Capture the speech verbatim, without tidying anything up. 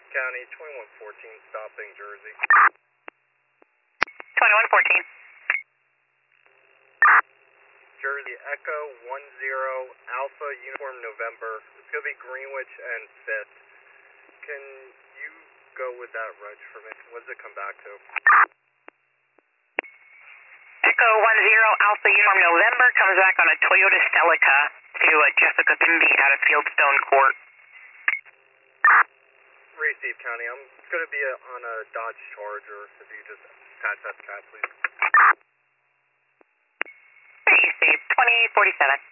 County, twenty-one fourteen, stopping Jersey. twenty-one fourteen. Jersey, Echo one zero, Alpha, Uniform November. It's going to be Greenwich and fifth. Can you go with that reg for me? What does it come back to? Echo one zero, Alpha, Uniform November comes back on a Toyota Celica to uh, Jessica Bimby out of Fieldstone Court. Receive, County. I'm going to be a, on a Dodge Charger. If you just attach that cat, please. Receive, twenty forty-seven.